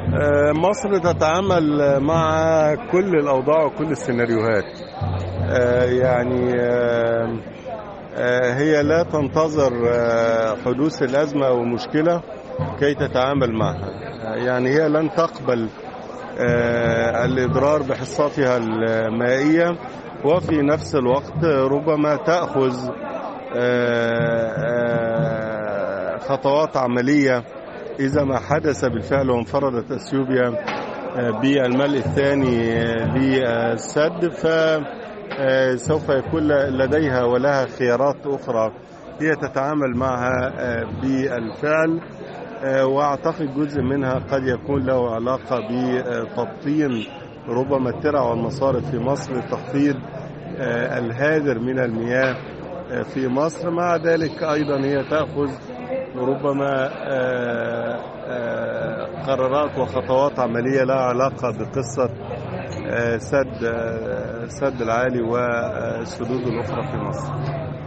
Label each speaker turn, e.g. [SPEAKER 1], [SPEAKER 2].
[SPEAKER 1] مصر تتعامل مع كل الأوضاع وكل السيناريوهات. يعني هي لا تنتظر حدوث الأزمة أو المشكلة كي تتعامل معها. يعني هي لن تقبل الإضرار بحصتها المائية، وفي نفس الوقت ربما تأخذ خطوات عملية إذا ما حدث بالفعل وانفردت أثيوبيا بالملء الثاني للسد، فسوف يكون لديها ولها خيارات أخرى هي تتعامل معها بالفعل. وأعتقد جزء منها قد يكون له علاقة بتبطين ربما الترع والمصارف في مصر لتخفيض الهادر من المياه في مصر. مع ذلك أيضا هي تأخذ ربما قرارات وخطوات عملية لها علاقة بقصة سد العالي والسدود الأخرى في مصر.